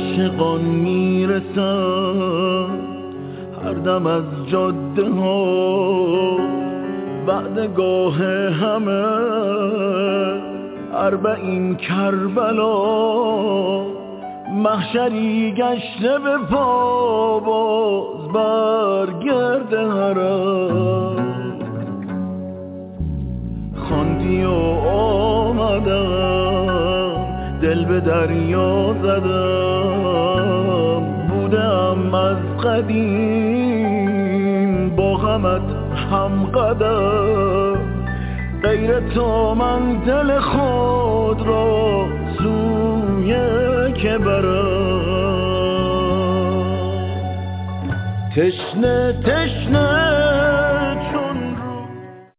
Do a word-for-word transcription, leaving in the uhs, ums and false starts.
عاشقان میرسم هر دم از جاده ها وعدگاه همه اربعین کربلا محشری گشته به پا باز برگرد حرم خواندی و آمدم دل به دریا زدم بودم از قدیم با غمت هم قدم غیر تو من دل خود را سوی که برم تشنه تشنه